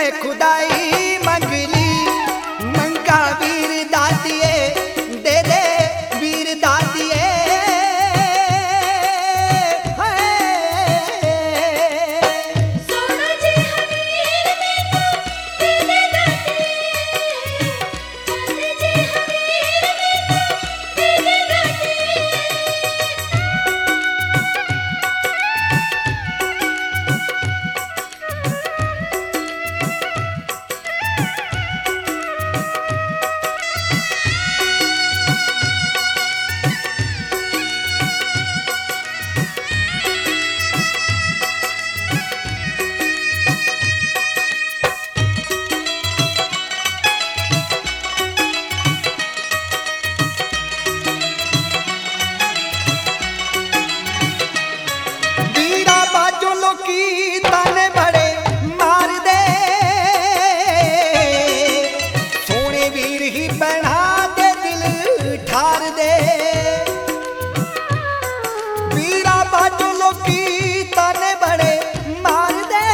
मैं खुदाई मंगली मंगा वीर दातिए दे दे वीर दातिए की ताने बड़े मार दे सोने वीर ही बना दे दिल ठार दे वीरा बाजों की ताने बड़े मार दे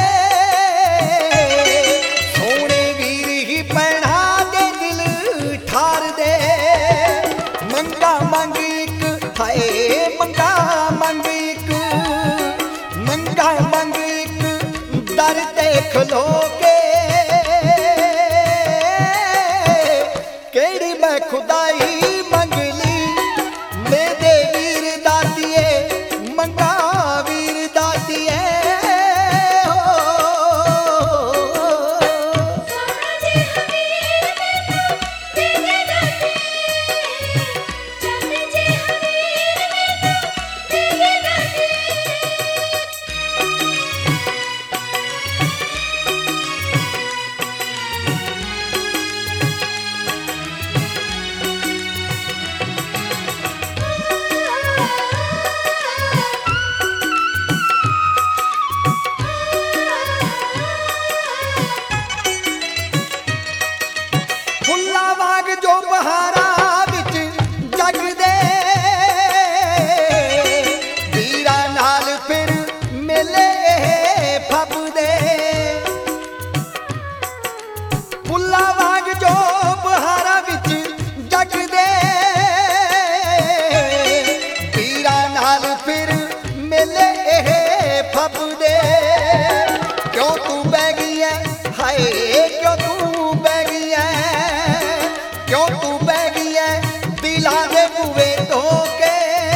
सोने वीर ही बना दे दिल ठार दे मंगा मंग एक हाय मंगा मंग एक मंगा मंग एक दर देख लो के केड़ी मैं खुदाई मंगली ले दे वीर दातिए मंगा वीर दातिए जो बहारा विच जगदे वीरा नाल फिर मेले फबदे फुल्ला वाग जो बहारा विच जगदे वीरा नाल फिर मेले फबदे क्यों तू बह गई है हाय क्यों तू बह गई है क्यों तू बह गई है दिला दे बुए धोके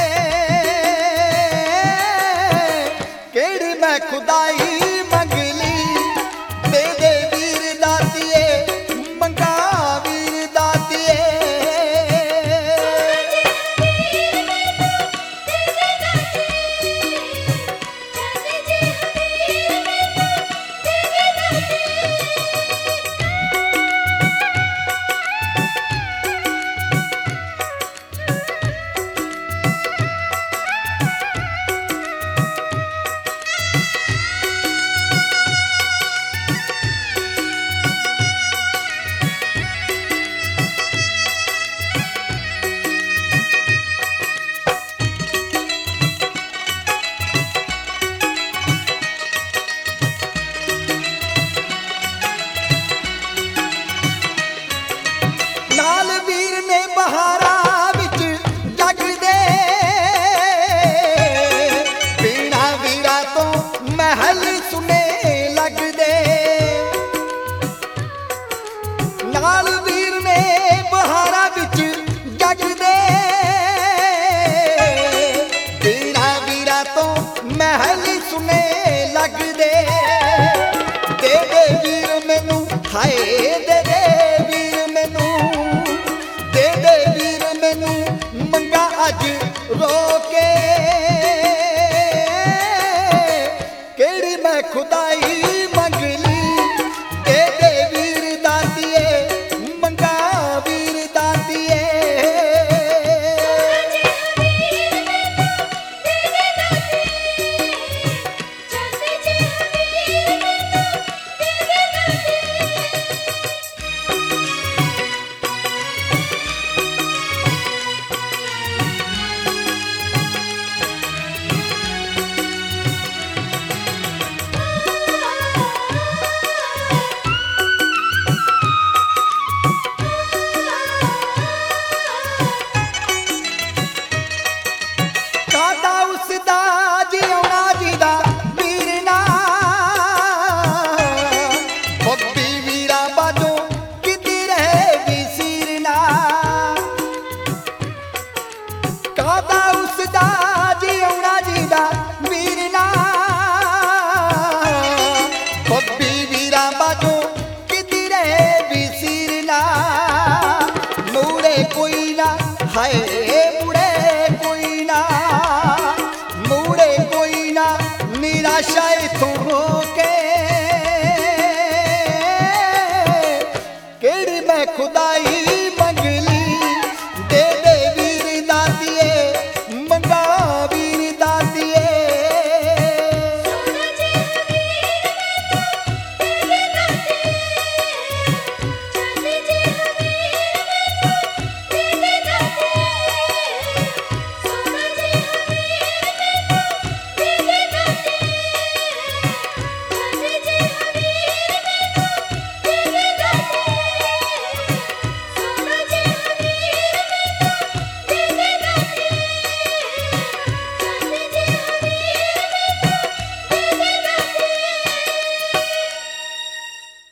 केड़ी मैं खुदाई मंगली दे दे वीर दातिए मंगा वीर दातिए नाल वीर ने बहारा विच जगदे पीड़ा वीरा तो महल सुने लगदे नाल वीर ने बहारा विच जगदे पीड़ा वीरा तो महल सुने लगदे दे दे वीर मैनू हाय दे